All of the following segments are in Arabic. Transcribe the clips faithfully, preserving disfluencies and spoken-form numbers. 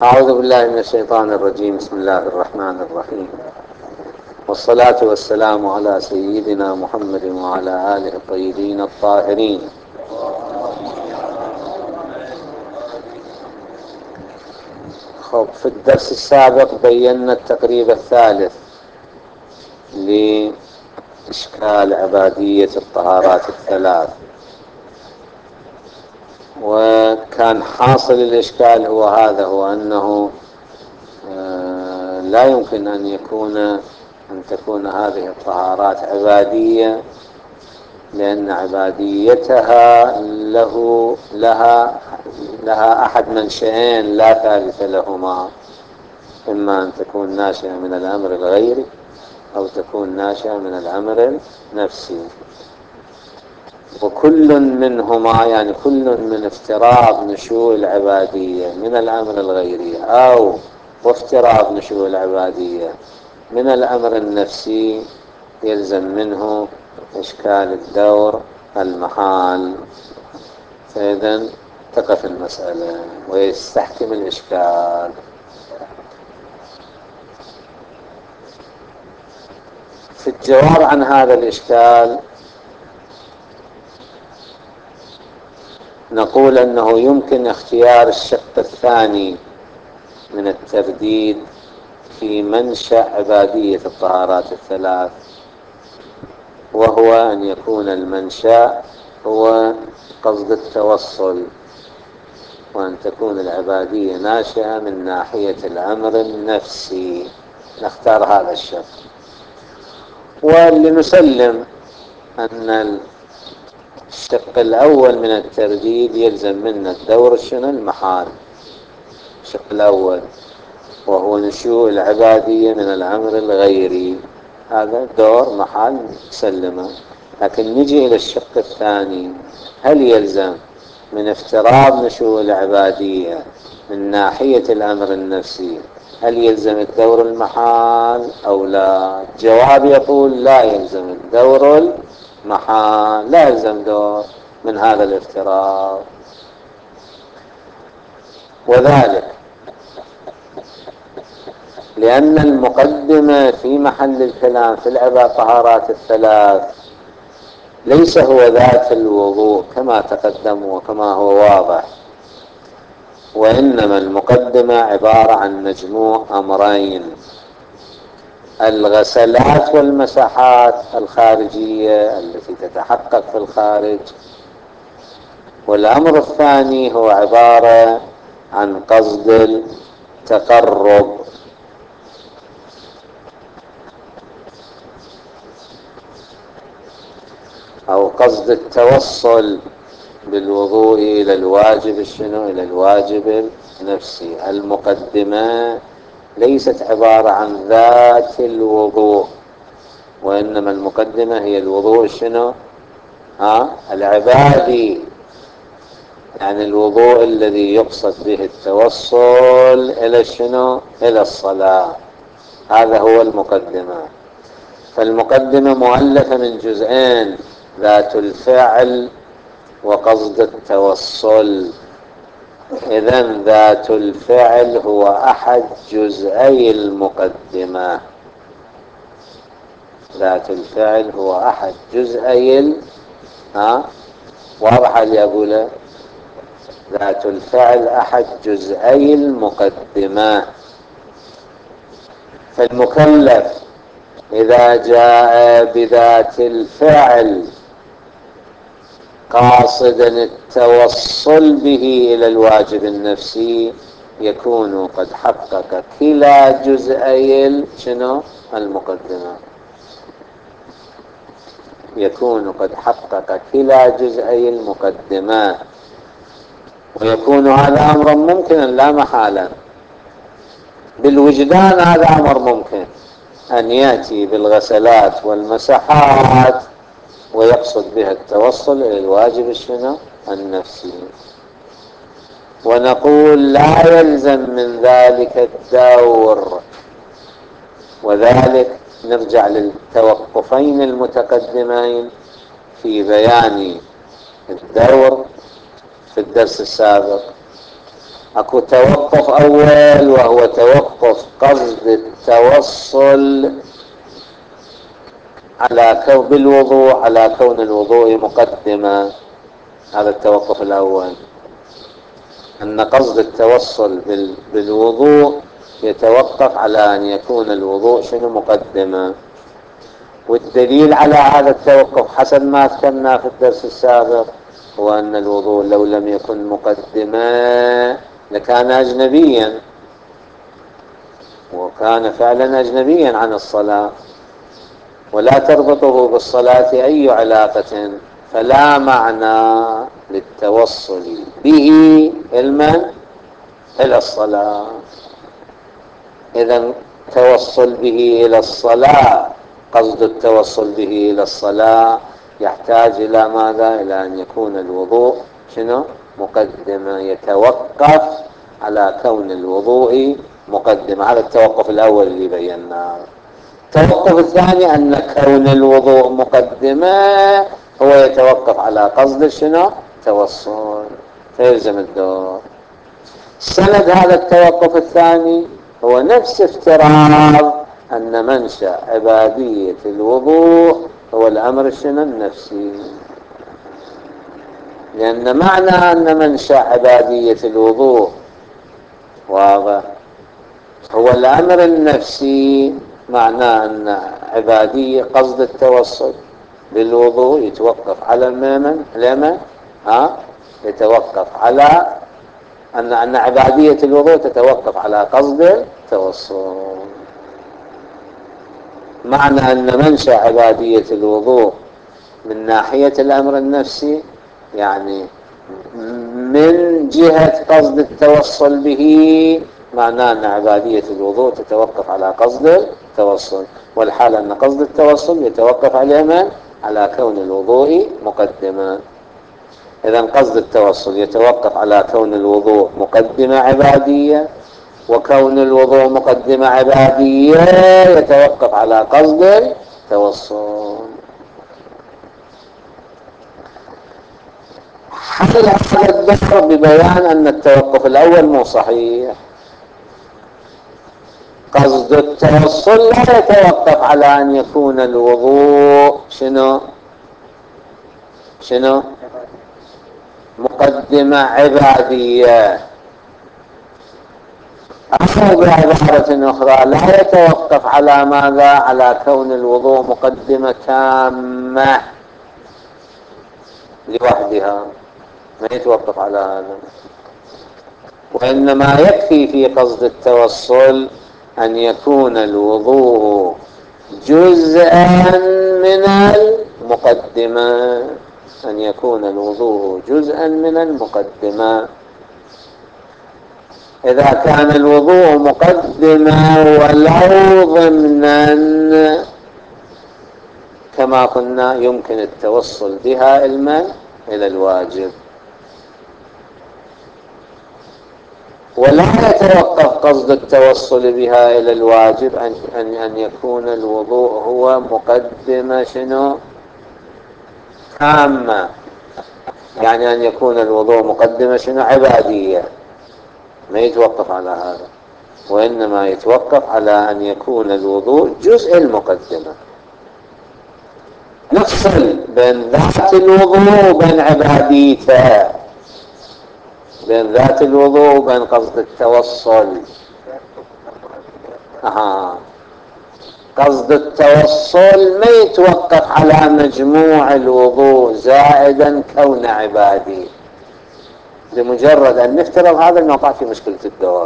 أعوذ بالله من الشيطان الرجيم. بسم الله الرحمن الرحيم، والصلاة والسلام على سيدنا محمد وعلى آله الطيبين الطاهرين. خب، في الدرس السابق بينا التقريب الثالث لإشكال عبادية الطهارات الثلاث، وكان حاصل الإشكال هو هذا، هو أنه لا يمكن أن يكون أن تكون هذه الطهارات عبادية، لأن عباديتها له لها لها أحد منشئين لا ثالث لهما، إما أن تكون ناشئة من الأمر الغيري أو تكون ناشئة من الأمر النفسي، وكل منهما يعني كل من افتراض نشوء العبادية من الأمر الغيري أو وافتراض نشوء العبادية من الأمر النفسي يلزم منه إشكال الدور المحال. فإذا تقف المسألة ويستحكم الإشكال. في الجواب عن هذا الإشكال نقول أنه يمكن اختيار الشق الثاني من الترديد في منشأ عبادية الطهارات الثلاث، وهو أن يكون المنشأ هو قصد التوصل، وأن تكون العبادية ناشئة من ناحية الأمر النفسي. نختار هذا الشق، ولنسلم أن الشق الأول من الترديد يلزم منا الدور شنو المحال. الشق الأول وهو نشوء العبادية من الأمر الغيري، هذا دور محال نسلمه. لكن نجي إلى الشق الثاني، هل يلزم من افتراض نشوء العبادية من ناحية الأمر النفسي هل يلزم الدور المحال أو لا؟ الجواب يقول لا يلزم الدور المحال، لا يلزم دور من هذا الافتراض. وذلك لأن المقدمة في محل الكلام في الطهارات الثلاث ليس هو ذات الوضوء كما تقدم وكما هو واضح، وإنما المقدمة عبارة عن مجموع أمرين: الغسلات والمسحات الخارجية التي تتحقق في الخارج، والأمر الثاني هو عبارة عن قصد التقرب أو قصد التوصل بالوضوء إلى الواجب شنو؟ إلى الواجب النفسي. المقدمة ليست عبارة عن ذات الوضوء، وإنما المقدمة هي الوضوء شنو؟ ها؟ العبادي، يعني الوضوء الذي يقصد به التوصل إلى شنو؟ إلى الصلاة. هذا هو المقدمة. فالمقدمة مؤلفة من جزئين: ذات الفعل وقصد التوصل. إذن ذات الفعل هو أحد جزئي المقدمة، ذات الفعل هو أحد جزئي ال... ها واضح اللي أقوله؟ ذات الفعل أحد جزئي المقدمة. فالمكلف إذا جاء بذات الفعل قاصدا التوصل به إلى الواجب النفسي يكون قد حقق كلا جزئي شنو؟ المقدمة. يكون قد حقق كلا جزئي المقدمة، ويكون هذا أمرا ممكنا لا محالة. بالوجدان هذا أمر ممكن أن يأتي بالغسلات والمسحات ويقصد بها التوصل إلى الواجب الشنو؟ النفسي. ونقول لا يلزم من ذلك الدور، وذلك نرجع للتوقفين المتقدمين في بيان الدور في الدرس السابق. اكو توقف اول وهو توقف قصد التوصل على كون بالوضوء على كون الوضوء مقدمة. هذا التوقف الاول، ان قصد التوصل بالوضوء يتوقف على ان يكون الوضوء شنو مقدمة. والدليل على هذا التوقف حسب ما ذكرنا في الدرس السابق هو ان الوضوء لو لم يكن مقدمة لكان اجنبيا، وكان فعلا اجنبيا عن الصلاة، ولا تربطه بالصلاة اي علاقة، فلا معنى للتوصل به علما الى الصلاة. اذا توصل به الى الصلاة، قصد التوصل به الى الصلاة يحتاج الى ماذا؟ الى ان يكون الوضوء شنو؟ مقدمة، يتوقف على كون الوضوء مقدمة. هذا التوقف الاول اللي بيناه. التوقف الثاني ان كون الوضوء مقدمة هو يتوقف على قصد شنو؟ توصل، فيلزم الدور. سند هذا التوقف الثاني هو نفس افتراض ان منشأ عبادية الوضوء هو الامر الشنو؟ النفسي. لان معنى ان منشأ عبادية الوضوء واضح هو الامر النفسي، معناه ان عبادية قصد التوصل بالوضوء يتوقف على المن لمن ها يتوقف على أن أن عبادية الوضوء تتوقف على قصد التوصل. معنى أن منشأ عبادية الوضوء من ناحية الأمر النفسي، يعني من جهة قصد التوصل به، معناه أن عبادية الوضوء تتوقف على قصد التوصل، والحال أن قصد التوصل يتوقف على من؟ على كون الوضوء مقدما. إذن قصد التوصل يتوقف على كون الوضوء مقدمة عبادية، وكون الوضوء مقدمة عبادية يتوقف على قصد التوصل. حل هذا الدور ببيان أن التوقف الأول مو صحيح. قصد التوصل لا يتوقف على أن يكون الوضوء شنو شنو مقدمة عبادية، أو بعبارة أخرى لا يتوقف على ماذا؟ على كون الوضوء مقدمة تامة لوحدها، ما يتوقف على هذا. وإنما يكفي في قصد التوصل أن يكون الوضوء جزءا من المقدمة، أن يكون الوضوء جزءا من المقدمة. إذا كان الوضوء مقدمة ولو ضمنا كما قلنا يمكن التوصل بها علما إلى الواجب، ولا يتوقف قصد التوصل بها إلى الواجب أن, أن, أن يكون الوضوء هو مقدمة شنو تامة، يعني أن يكون الوضوء مقدمة شنو عبادية، ما يتوقف على هذا، وإنما يتوقف على أن يكون الوضوء جزء المقدمة. نفصل بين ذات الوضوء وبين عباديته، بين ذات الوضوء وبين قصد التوصل. آه. قصد التوصل ما يتوقف على مجموع الوضوء زائدا كون عبادي. لمجرد أن نفترض هذا الموقع في مشكلة الدور،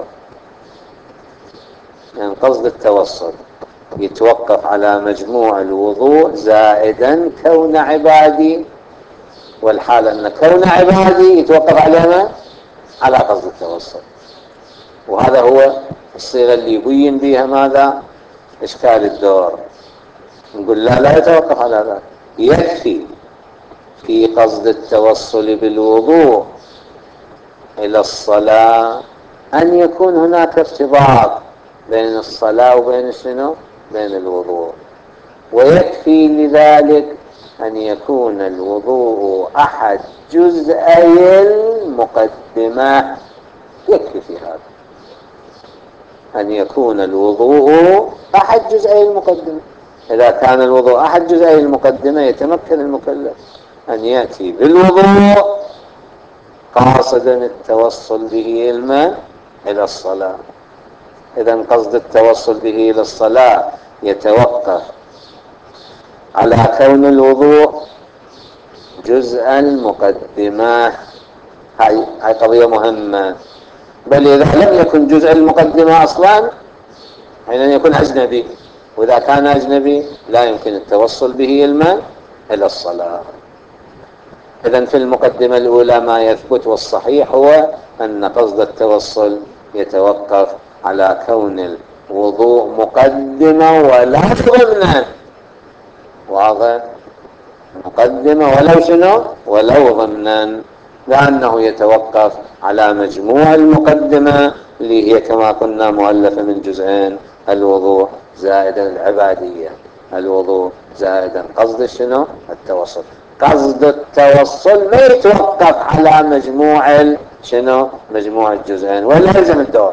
يعني قصد التوصل يتوقف على مجموع الوضوء زائدا كون عبادي، والحال أن كون عبادي يتوقف على ما؟ على قصد التوصل. وهذا هو الصيغة اللي يبين بها ماذا؟ إشكال الدور. نقول لا لا يتوقف على ذلك، يكفي في قصد التوصل بالوضوء إلى الصلاة أن يكون هناك ارتباط بين الصلاة وبين شنو؟ بين الوضوء. ويكفي لذلك أن يكون الوضوء أحد جزئي المقدمة، يكفي في هذا أن يكون الوضوء أحد جزئي المقدمة. إذا كان الوضوء أحد جزئي المقدمة يتمكن المكلف أن يأتي بالوضوء قاصدا التوصل به الماء إلى الصلاة. إذا قصد التوصل به إلى الصلاة يتوقف على كون الوضوء جزء المقدمة. هاي هاي قضية مهمة. بل إذا لم يكن جزء المقدمة أصلا حين يكون أجنبي، وإذا كان أجنبي لا يمكن التوصل به الماء إلى الصلاة. إذن في المقدمة الأولى ما يثبت والصحيح هو أن قصد التوصل يتوقف على كون الوضوء مقدمة ولا ضمنا. واضح؟ مقدمة ولو شنو؟ ولو ضمنا، لأنه يتوقف على مجموع المقدمة اللي هي كما قلنا مؤلفة من جزئين: الوضوء زائدا العبادية، الوضوء زائدا قصد شنو؟ التوصل. قصد التوصل ما يتوقف على مجموع شنو؟ مجموع الجزئين، ولا يلزم الدور،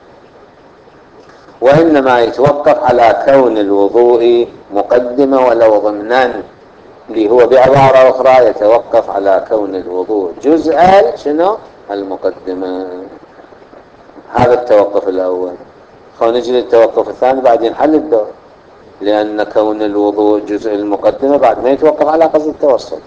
وإنما يتوقف على كون الوضوء مقدمة ولو ضمنا، اللي هو بعبارة أخرى يتوقف على كون الوضوء جزءا شنو؟ المقدمة. هذا التوقف الأول. ونجي للتوقف الثاني بعدين حل الدور، لأن كون الوضوء جزء المقدمة بعد ما يتوقف على قصد التوصل.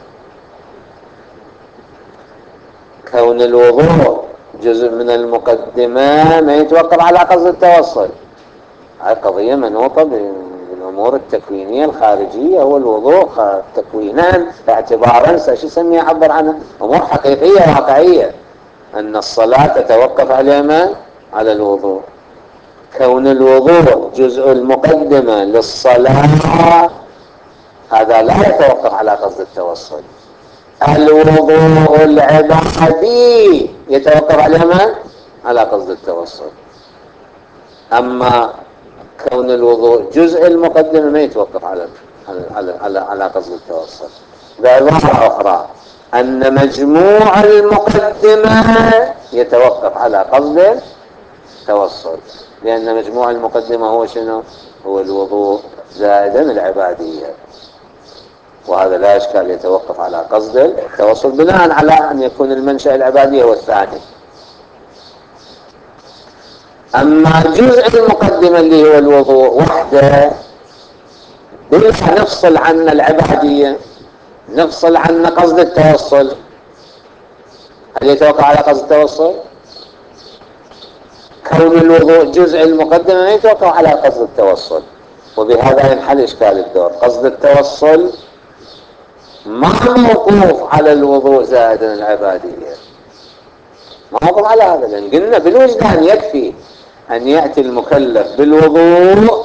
كون الوضوء جزء من المقدمة ما يتوقف على قصد التوصل. هاي قضية منوطة بالأمور التكوينية الخارجية. هو الوضوء تكوينان اعتبارا شو يسميه يعبر عنها أمور حقيقية واقعية، أن الصلاة تتوقف على ما؟ على الوضوء. كون الوضوء جزء المقدمة للصلاة هذا لا يتوقف على قصد التوصل. الوضوء العبادي يتوقف على ما؟ على قصد التوصل. أما كون الوضوء جزء المقدمة ما يتوقف على على على, على قصد التوصل. بعبارة أخرى أن مجموع المقدمة يتوقف على قصد التوصل، لأن مجموع المقدمة هو شنو؟ هو الوضوء زائدا العبادية، وهذا لا إشكال يتوقف على قصد التوصل بناء على أن يكون المنشأ العبادية هو الثاني. أما جزء المقدمة اللي هو الوضوء وحده ليش نفصل عن العبادية، نفصل عن قصد التوصل؟ هل يتوقع على قصد التوصل؟ كون الوضوء جزء المقدمة ما يتوقع على قصد التوصل، وبهذا ينحل إشكال الدور. قصد التوصل ما موقوف على الوضوء زائدا العبادية، ما موقوف على هذا، لأن قلنا بالوجدان يكفي أن يأتي المكلف بالوضوء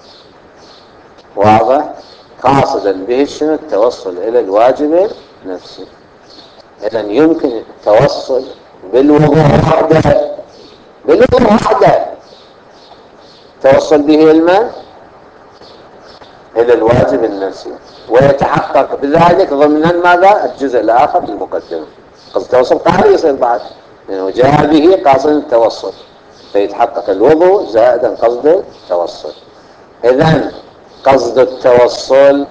واضح قاصدا به شنو؟ التوصل إلى الواجب نفسه. إذن يمكن التوصل بالوضوء وحده، بالوضوء وحده توصل به الماء إلى الواجب النفسي، ويتحقق بذلك ضمنا ماذا؟ الجزء الآخر المقدم. قصد التوصل قهري يصير بعد، لأنه يعني جاء به قاصد التوصل، فيتحقق الوضوء زائدا قصد التوصل. إذن قصد التوصل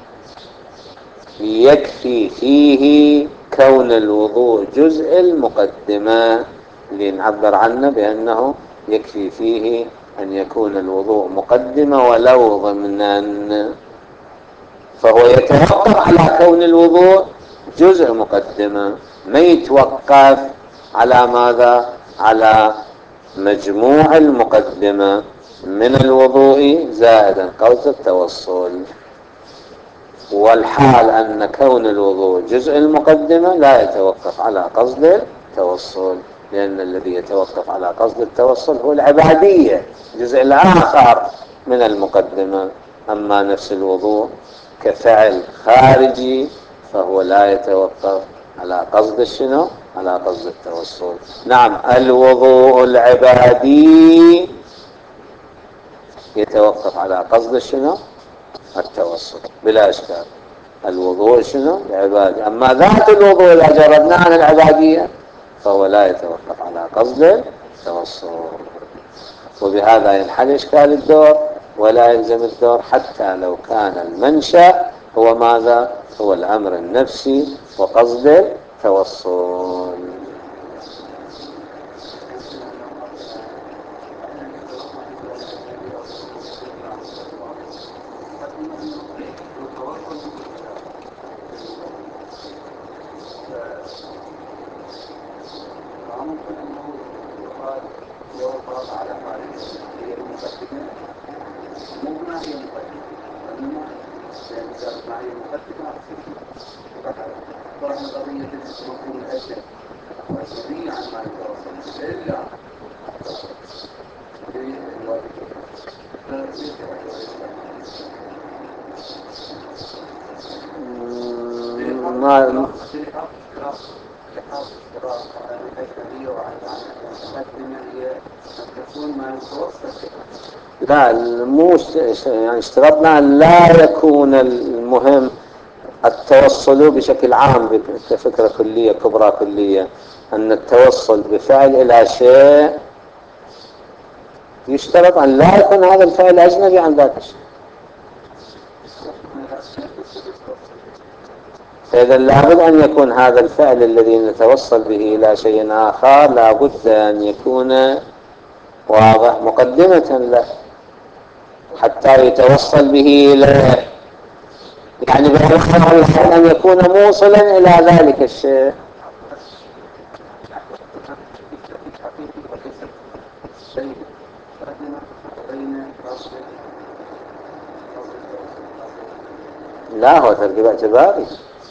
يكفي فيه كون الوضوء جزء المقدمة، اللي نعبر عنه بأنه يكفي فيه أن يكون الوضوء مقدمة ولو ضمنا، فهو يتوقف على كون الوضوء جزء مقدمة، ما يتوقف على ماذا؟ على مجموع المقدمة من الوضوء زائدا قصد التوصل. والحال أن كون الوضوء جزء المقدمة لا يتوقف على قصد التوصل، لأن الذي يتوقف على قصد التوصل هو العبادية، الجزء الآخر من المقدمة. أما نفس الوضوء كفعل خارجي فهو لا يتوقف على قصد الشنو؟ على قصد التوصل. نعم، الوضوء العبادي يتوقف على قصد الشنو؟ التوسل بلا إشكال. الوضوء شنو؟ العبادة. أما ذات الوضوء إذا جردنا عن العبادية فهو لا يتوقف على قصد التوصل. وبهذا ينحل إشكال الدور ولا يلزم الدور، حتى لو كان المنشأ هو ماذا؟ هو الأمر النفسي وقصد التوصل. ما لا، مو يعني اشترطنا أن لا يكون المهم التوصل بشكل عام كفكرة كلية كبرى كلية، أن التوصل بفعل إلى شيء يشترط أن لا يكون هذا الفعل أجنبي عن ذاك الشيء. فإذا لابد أن يكون هذا الفعل الذي نتوصل به إلى شيء آخر لابد أن يكون واضح مقدمة له حتى يتوصل به إليه، يعني بأن أن يكون موصلا إلى ذلك الشيء. لا، هو تركيب اعتباري،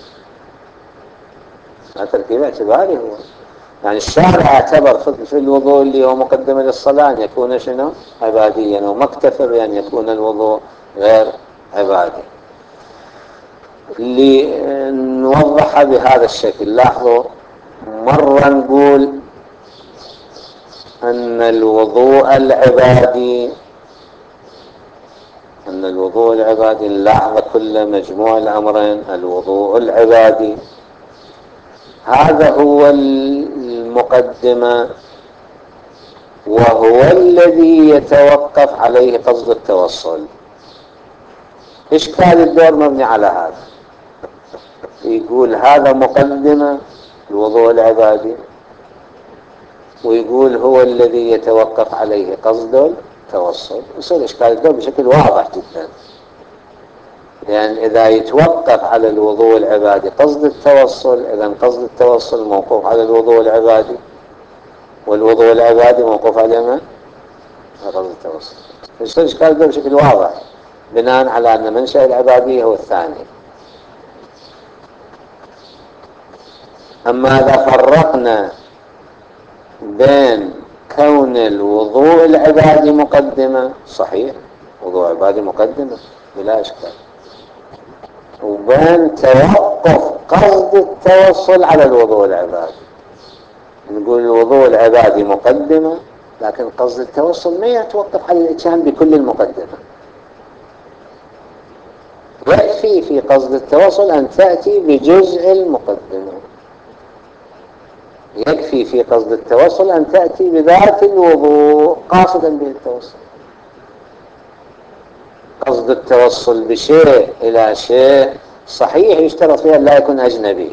لا تركيب اعتباري هو. يعني الشارع اعتبر في الوضوء اللي هو مقدمة للصلاة أن يكون شنو؟ عباديا، وما اكتفى بأن يكون الوضوء غير عبادي. لنوضح بهذا الشكل، لاحظوا مرة نقول أن الوضوء العبادي أن الوضوء العبادي نلاحظ كل مجموع الأمرين. الوضوء العبادي هذا هو المقدمة، وهو الذي يتوقف عليه قصد التوصل. إشكال الدور مبني على هذا، يقول هذا مقدمة الوضوء العبادي، ويقول هو الذي يتوقف عليه قصد التوصل. يصير إشكال الدور بشكل واضح جدا، لأن يعني إذا يتوقف على الوضوء العبادي قصد التوصل، إذا قصد التوصل موقوف على الوضوء العبادي، والوضوء العبادي موقوف على من؟ على قصد التوصل. يصير إشكال الدور بشكل واضح بناء على أن منشأ العبادية هو الثاني. أما إذا فرقنا بين كون الوضوء العبادي مقدمة، صحيح وضوء عبادي مقدمة بلا إشكال، وبين توقف قصد التوصل على الوضوء العبادي، نقول الوضوء العبادي مقدمة، لكن قصد التوصل ما يتوقف على الاتيان بكل المقدمة. يكفي في قصد التوصل أن تأتي بجزء المقدمة، يكفي في قصد التوصل أن تأتي بذات الوضوء قاصدا به التوصل. قصد التوصل بشيء إلى شيء صحيح يشترط فيها لا يكون أجنبي،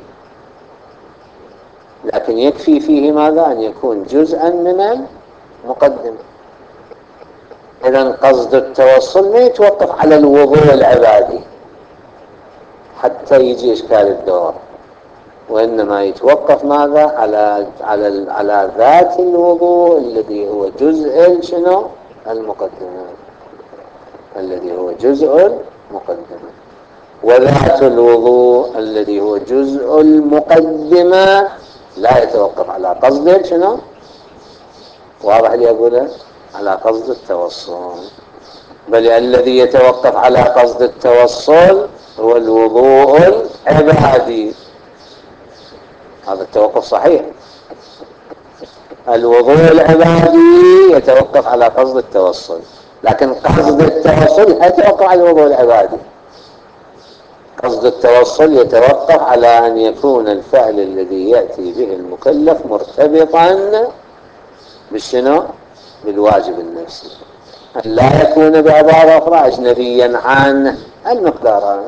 لكن يكفي فيه ماذا؟ أن يكون جزءا من المقدمة. إذن قصد التوصل ما يتوقف على الوضوء العبادي حتى يجي إشكال الدور، وإنما يتوقف ماذا؟ على على على ذات الوضوء الذي هو جزء شنو؟ المقدمة، الذي هو جزء المقدمة. وذات الوضوء الذي هو جزء المقدمة لا يتوقف على قصد شنو؟ واضح لي أقوله؟ على قصد التوصل، بل الذي يتوقف على قصد التوصل هو الوضوء العبادي. هذا التوقف صحيح، الوضوء العبادي يتوقف على قصد التوصل، لكن قصد التوصل لا يتوقف على الوضوء العبادي. قصد التوصل يتوقف يتوقف على أن يكون الفعل الذي يأتي به المكلف مرتبطا بالشنو؟ بالواجب النفسي، أن لا يكون بعبارة أخرى أجنبيا عن المقدار هذا.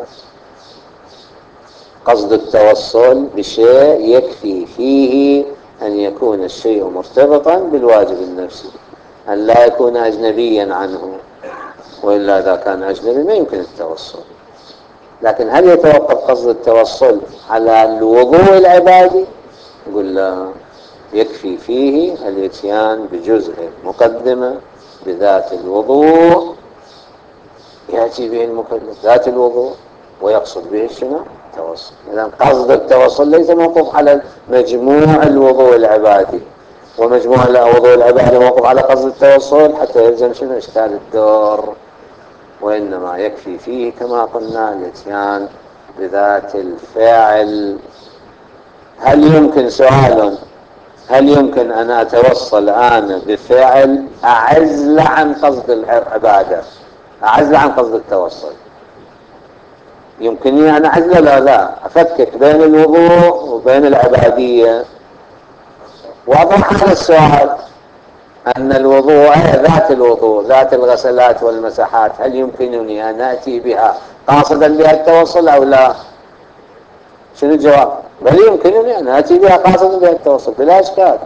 قصد التوصل بشيء يكفي فيه أن يكون الشيء مرتبطا بالواجب النفسي، أن لا يكون أجنبيا عنه، وإلا إذا كان أجنبي ما يمكن التوصل. لكن هل يتوقف قصد التوصل على الوضوء العبادي؟ يقول لا، يكفي فيه الاتيان بجزء مقدمة بذات الوضوء يأتي به المكلف ذات الوضوء ويقصد به شنو؟ التوصل. إذا قصد التوصل ليس موقوف على مجموع الوضوء العبادي، ومجموع الوضوء العبادي موقوف على قصد التوصل حتى يلزم شنو؟ إشكال الدور. وإنما يكفي فيه كما قلنا الاتيان بذات الفاعل. هل يمكن سؤال هل يمكن أن أتوصل أنا بفعل أعزل عن قصد العبادة، أعزل عن قصد التوصل؟ يمكنني أن أعزل؟ لا لا، أفكك بين الوضوء وبين العبادية. وأضع هذا السؤال أن الوضوء ذات الوضوء ذات الغسلات والمسحات هل يمكنني أن أتي بها قاصدا بها التوصل أو لا؟ شنو الجواب؟ بل يمكنني أن أتي بها قاصدا بها التوصل بلا إشكال.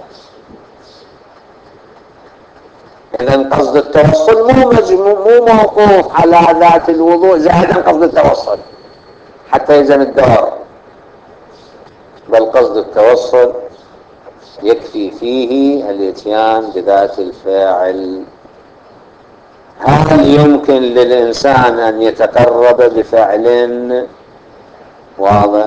إذن قصد التوصل مو مجموع مو موقوف على ذات الوضوء زائد عن قصد التوصل حتى يلزم الدور، بل قصد التوصل يكفي فيه الاتيان بذات الفاعل. هل يمكن للإنسان أن يتقرب بفعل واضح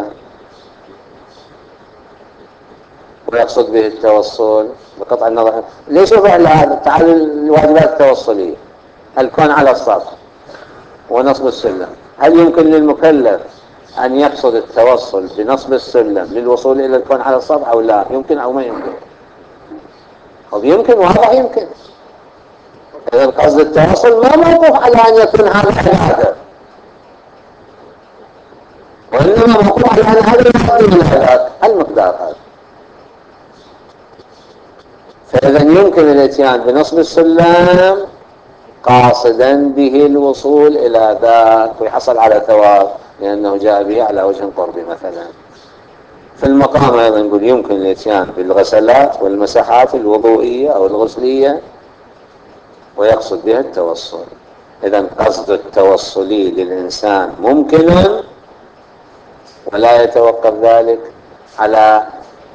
ويقصد به التوصل بقطع النظر؟ ليش فعل هذا؟ تعال الواجبات التوصلية، الكون على السطح ونصب السلم، هل يمكن للمكلف أن يقصد التوصل بنصب السلم للوصول إلى الكون على السطح أو لا؟ يمكن أو ما يمكن؟ طب يمكن، واضح يمكن. إذا قصد التوصل ما موقوف على أن يكون هذا العبادة، وإنما موقوف على أن هذا يقدم العبادة المقدار هذا. فإذا يمكن الاتيان بنصب السلم قاصدا به الوصول إلى ذاك ويحصل على ثواب لأنه جاء به على وجه قرب. مثلا في المقام أيضا نقول يمكن الاتيان بالغسلات والمسحات الوضوئية أو الغسلية ويقصد بها التوصل. إذا قصد التوصلي للإنسان ممكن، ولا يتوقف ذلك على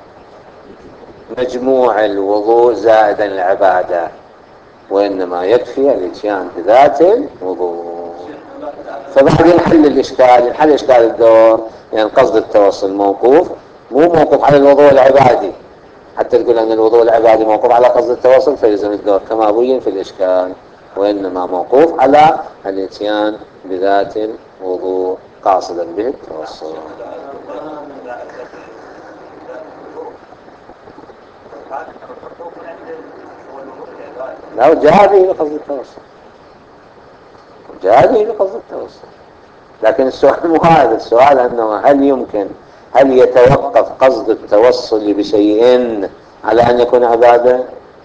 مجموع الوضوء زائدا العبادة، وإنما يكفي الاتيان بذات الوضوء. فبعدين حل الإشكال، حل إشكال الدور، يعني قصد التوصل موقوف مو موقوف على الوضوء العبادي حتى تقول أن الوضوء العبادي موقوف على قصد التوصل فيلزم الدور كما بين في الإشكال، وإنما موقوف على الاتيان بذات الوضوء قاصدا به التوصل. لا، جاء به بقصد التوصل، جاء به بقصد التوصل. لكن السؤال مو هذا، السؤال أنه هل يمكن هل يتوقف قصد التوصل بشيء على أن يكون عبادة؟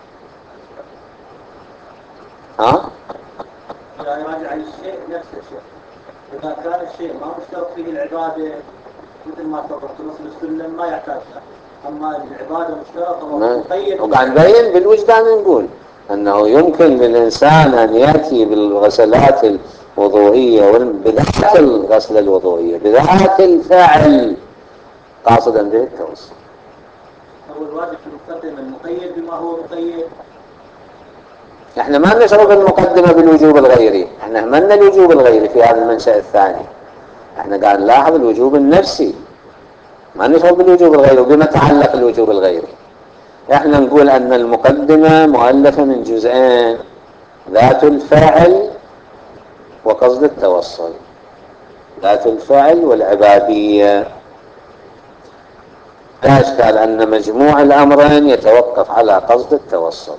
ها؟ يعني راجع عن الشيء نفس الشيء، إذا كان الشيء ما مشترك فيه العبادة مثل ما تفضلت نصب السلم ما يحتاج له، أما العبادة مشتركة ومقيد. وقاعد نبين بالوجدان نقول أنه يمكن للإنسان أن يأتي بالغسلات الوضوئية بذات الغسلة الوضوئية بذات الفعل قاصدا به التوصل. هو الواجب في المقدمة المقيد بما هو مقيد. احنا ما نشرب المقدمة بالوجوب الغيري، احنا همنا الوجوب الغيري في هذا المنشأ الثاني. احنا قاعد نلاحظ الوجوب النفسي، ما نشرب بالوجوب الغيري. وبما تعلق الوجوب الغيري احنا نقول ان المقدمة مؤلفة من جزئين، ذات الفاعل وقصد التوصل، ذات الفعل والعبادية. لا إشكال أن مجموع الأمرين يتوقف على قصد التوصل،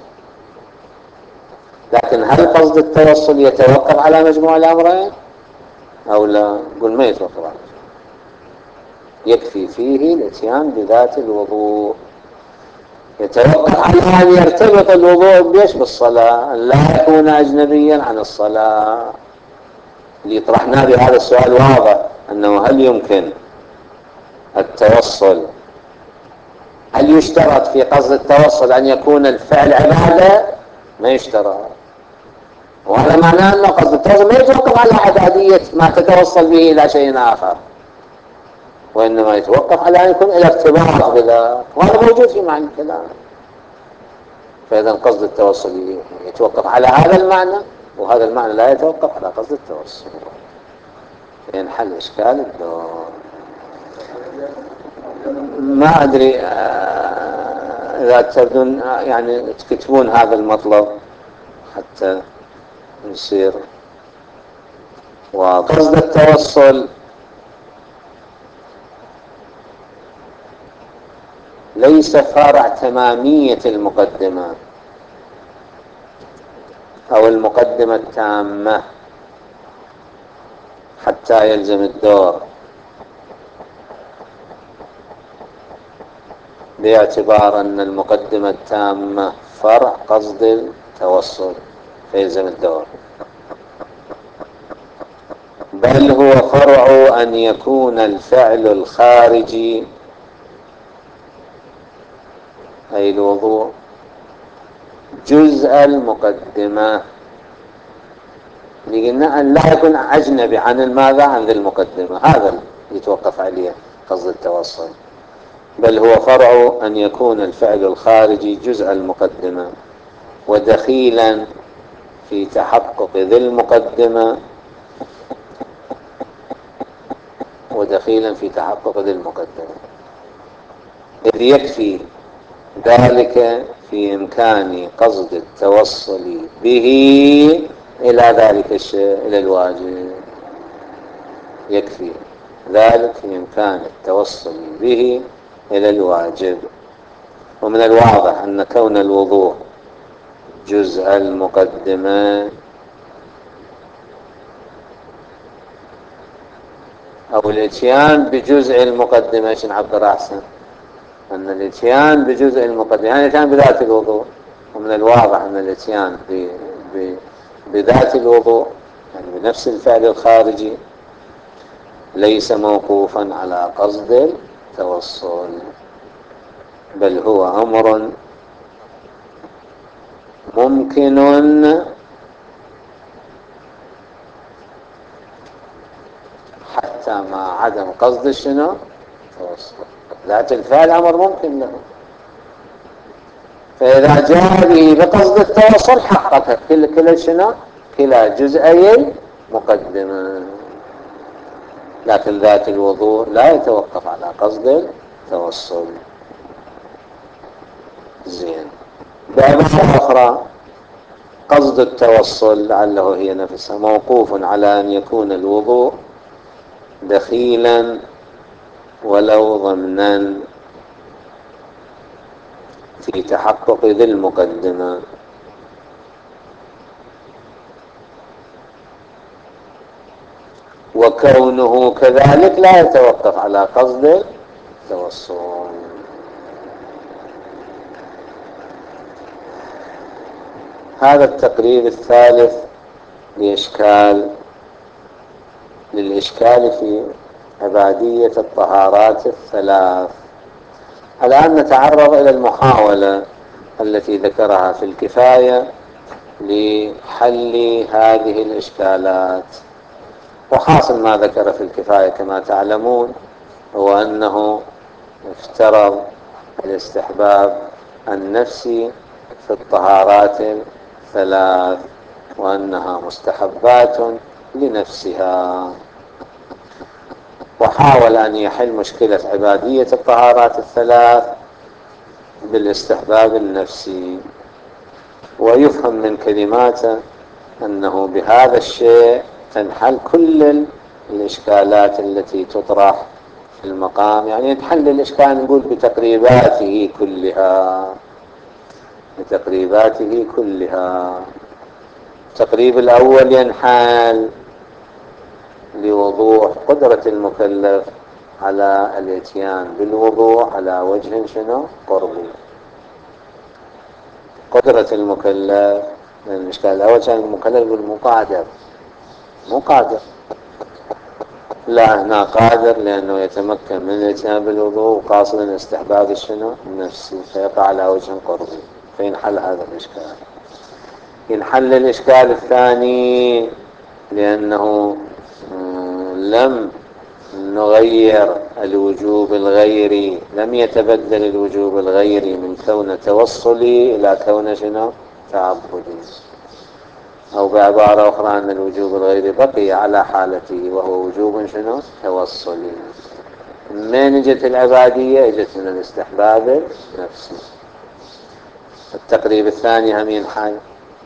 لكن هل قصد التوصل يتوقف على مجموع الأمرين أو لا؟ نقول ما يتوقف على. يكفي فيه الاتيان بذات الوضوء. يتوقف على أن يرتبط الوضوء بيش بالصلاة، أن لا يكون أجنبيا عن الصلاة. اللي طرحناه بهذا السؤال واضح، أنه هل يمكن التوصل، هل يشترط في قصد التوصل أن يكون الفعل عبادة؟ ما يشترط. وهذا معناه أنه قصد التوصل ما يتوقف على عبادية ما تتوصل به إلى شيء آخر، وإنما يتوقف على أن يكون إلى ارتباط بذلك، وهذا موجود في معنى الكلام. فإذا قصد التوصل يتوقف على هذا المعنى، وهذا المعنى لا يتوقف على قصد التوصل، ينحل إشكال الدور. ما أدري إذا تبدون يعني تكتبون هذا المطلب حتى يصير. وقصد التوصل ليس فرع تمامية المقدمة أو المقدمة التامة حتى يلزم الدور، باعتبار أن المقدمة التامة فرع قصد التوصل فيلزم الدور، بل هو فرع أن يكون الفعل الخارجي أي الوضوء جزء المقدمة. قلنا أن لا يكون أجنبي عن الماذا؟ عن ذي المقدمة، هذا يتوقف عليه قصد التوصل. بل هو فرع أن يكون الفعل الخارجي جزء المقدمة ودخيلا في تحقق ذي المقدمة ودخيلا في تحقق ذي المقدمة، إذ يكفي ذلك في إمكان قصد التوصل به إلى ذلك الشيء، إلى الواجب. يكفي ذلك في إمكان التوصل به إلى الواجب. ومن الواضح أن كون الوضوء جزء المقدمة أو الاتيان بجزء المقدمة، ايش نعبر أحسن؟ أن الاتيان بجزء المقدمة يعني الاتيان بذات الوضوء. ومن الواضح أن الاتيان ب... ب... بذات الوضوء يعني بنفس الفعل الخارجي ليس موقوفا على قصد التوصل، بل هو أمر ممكن حتى مع عدم قصد شنو؟ التوصل. ذات الفعل أمر ممكن له، فإذا جاء به بقصد التوصل حقق كل كلا شنو؟ كلا جزئي مقدمة. لكن ذات الوضوء لا يتوقف على قصد التوصل. زين. بعبارة أخرى، قصد التوصل لعله هي نفسها موقوف على أن يكون الوضوء دخيلا ولو ضمنا في تحقق ذي المقدمة، وكونه كذلك لا يتوقف على قصد التوصل. هذا التقرير الثالث لإشكال للإشكال في عبادية الطهارات الثلاث. الآن نتعرض إلى المحاولة التي ذكرها في الكفاية لحل هذه الإشكالات. وحاصل ما ذكر في الكفاية كما تعلمون هو أنه افترض الاستحباب النفسي في الطهارات الثلاث، وأنها مستحبات لنفسها، وحاول أن يحل مشكلة عبادية الطهارات الثلاث بالاستحباب النفسي. ويفهم من كلماته أنه بهذا الشيء تنحل كل الإشكالات التي تطرح في المقام، يعني نحل الإشكال نقول بتقريباته كلها بتقريباته كلها. التقريب الأول ينحل لوضوح قدرة المكلف على الاتيان بالوضوء على وجه شنو قربي. قدرة المكلف، الإشكال الأول كان المكلف يقول مو قادر، مو قادر، لا هنا قادر لأنه يتمكن من الاتيان بالوضوء وقاصدا استحباب الشنو النفسي، فيقع على وجه قربي، فينحل هذا الإشكال. ينحل الإشكال الثاني لأنه لم نغير الوجوب الغيري، لم يتبدل الوجوب الغيري من كون توصلي إلى كون شنو تعبدي، أو بعبارة أخرى أن الوجوب الغيري بقي على حالته وهو وجوب شنو توصلي. من اجت العبادية؟ اجت من الاستحباب النفسي. التقريب الثاني هم ينحل.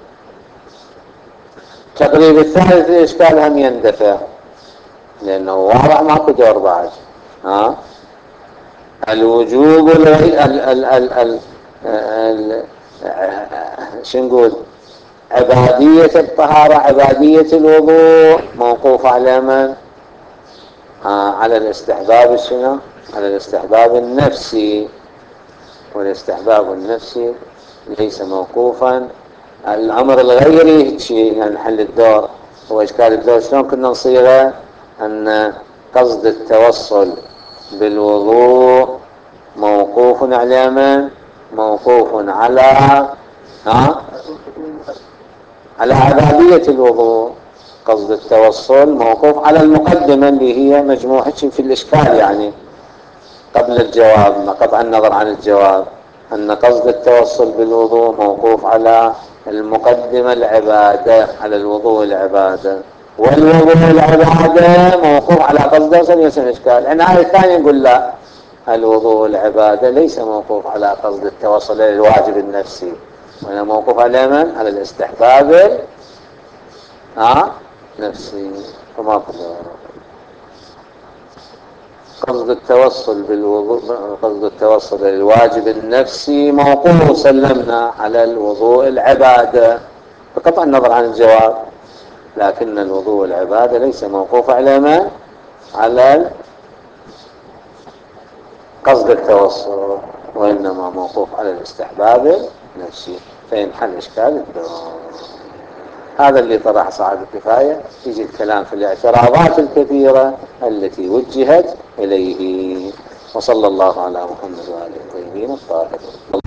التقريب الثالث الإشكال هم يندفع لأنه واضح ماكو دور بعد. ها الوجوب الغيري ال ال ال ال ال شو نقول عبادية الطهارة عبادية الوضوء موقوف على من؟ آه على الاستحباب شنو؟ على الاستحباب النفسي، والاستحباب النفسي ليس موقوفا. الأمر الغيري شيء يعني نحل الدور. هو إشكال الدور شلون كنا نصيغه؟ أن قصد التوصل بالوضوء موقوف على من؟ موقوف على ها؟ على عبادية الوضوء. قصد التوصل موقوف على المقدمة اللي هي مجموعة في الإشكال يعني قبل الجواب، قطع النظر عن الجواب، أن قصد التوصل بالوضوء موقوف على المقدمة العبادة، على الوضوء العبادة، والوضوء العبادة موقوف على قصد التوصل. يسمى الإشكال. الآية الثانية نقول لا، الوضوء العبادة ليس موقوف على قصد التوصل للواجب النفسي، وإنما موقوف على من؟ على الاستحباب ها نفسي. فما قدر قصد التوصل بالوضوء، قصد التوصل للواجب النفسي موقوف سلمنا على الوضوء العبادة بقطع النظر عن الجواب، لكن الوضوء العبادة ليس موقوف على ما؟ على قصد التوصل، وإنما موقوف على الاستحباب النفسي، فينحل إشكال الدور. هذا اللي طرح صاحب الكفاية. يجي الكلام في الاعتراضات الكثيرة التي وجهت إليه. وصلى الله على محمد وآله الطيبين الطاهرين.